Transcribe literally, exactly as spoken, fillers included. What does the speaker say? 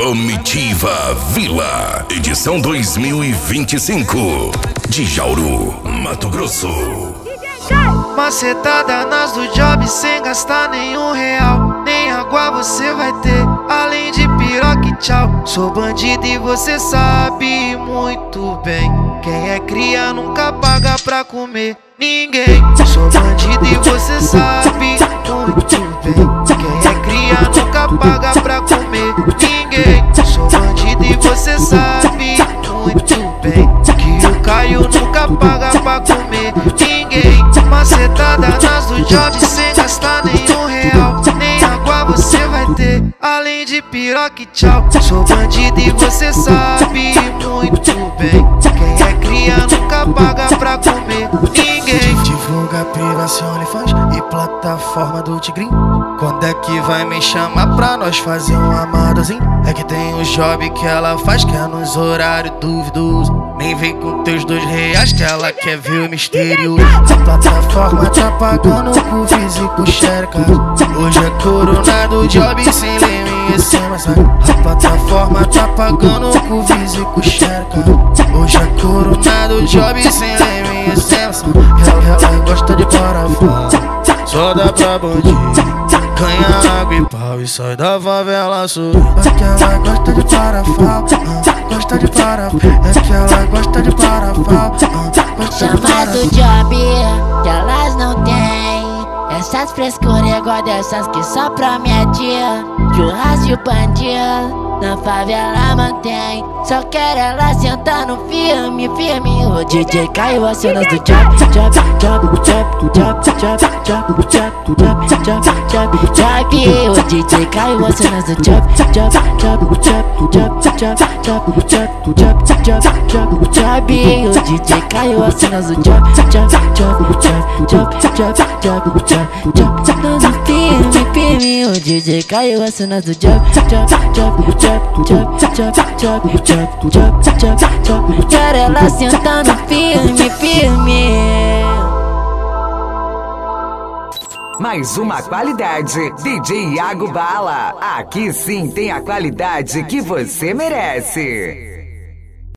Comitiva Vila, edição dois mil e vinte e cinco, de Jauru, Mato Grosso. Macetada nas do job sem gastar nenhum real. Nem água você vai ter, além de piroca e tchau. Sou bandido e você sabe muito bem. Quem é cria nunca paga pra comer ninguém. Sou bandido e você sabe muito bem. Quem é cria nunca paga pra comer ninguém. Sou bandido e você sabe muito bem que o Caio nunca paga pra comer ninguém. Macetada nas do job sem gastar nenhum real. Nem água você vai ter, além de piroca e tchau. Sou bandido e você sabe muito bem. Quem é cria nunca paga pra comer ninguém. Divulga privação, OnlyFans e plataforma do Tigrinho. Quando é que vai me chamar pra nós fazer um amadozinho? É que tem um job que ela faz que é nos horários duvidosos. Nem vem com teus dois reais que ela quer ver o mistério. A plataforma tá pagando com físico xereca. Hoje é coronado job sem leme e sem massagem. A plataforma tá pagando com físico xereca. Hoje é coronado job sem leme e sem massagem. Ela, ela gosta de parafal, só dá pra bandido. Ganha água e pau e sai da favela sul. É que ela gosta de parafal, uh, gosta de parafal. É que ela gosta de parafal, uh, gosta Chama de parafal. do job que elas não têm. Essas frescuras igual dessas que só promete. Churrasco e bandido na favela mantém. Só quero ela sentando firme, firme. O D J Caio as cenas do job, job, job, job, job, job, job, job, job, job, job, job. O D J Caio as cenas do job, job, job, job, job, job, job, job, job, job, job, job. O D J Caio as cenas do job, job, job, job, job, job, job, job, job, job, firme, firme. O D J Caio as cenas do job, job, job, job, job, job, job, job, job, job, job. Quero ela sentando firme, firme. Mais uma qualidade, D J Iago Bala. Aqui sim tem a qualidade que você merece.